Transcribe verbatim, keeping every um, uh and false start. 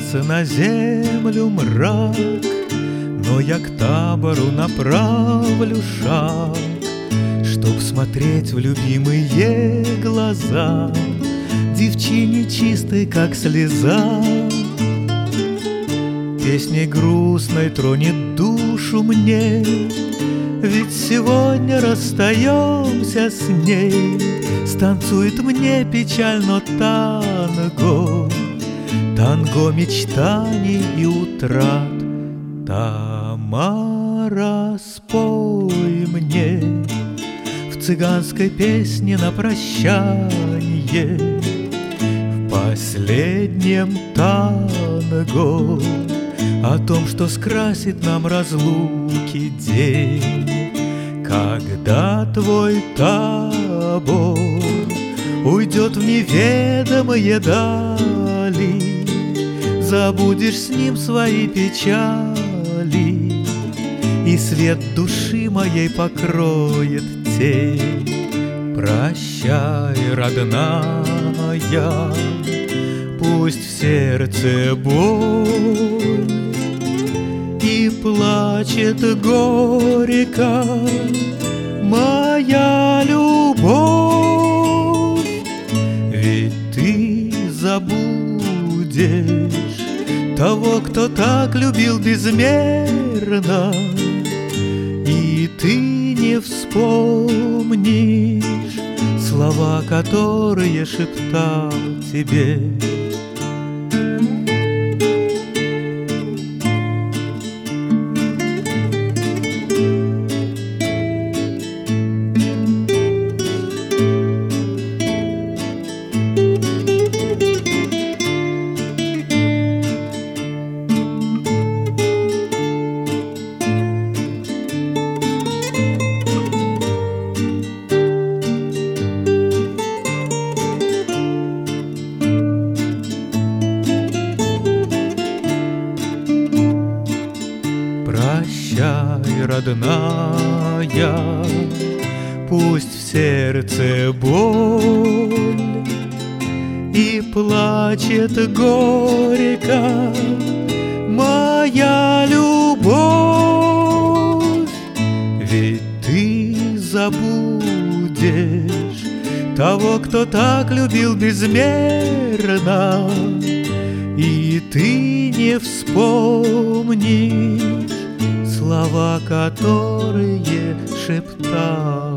Спускается на землю мрак, но я к табору направлю шаг, чтоб смотреть в любимые глаза девчине чистой, как слеза. Песней грустной тронет душу мне, ведь сегодня расстаемся с ней. Станцует мне печально танго, танго мечтаний и утрат. Тамара, спой мне в цыганской песне на прощанье, в последнем танго, о том, что скрасит нам разлуки день. Когда твой табор уйдет в неведомые дали, забудешь с ним свои печали, и свет души моей покроет тень. Прощай, родная, пусть в сердце боль и плачет горько моя любовь, ведь ты забудешь того, кто так любил безмерно, и ты не вспомнишь слова, которые шептал тебе. Прощай, родная, пусть в сердце боль и плачет горько моя любовь, ведь ты забудешь того, кто так любил безмерно, и ты не вспомнишь слова, которые шептал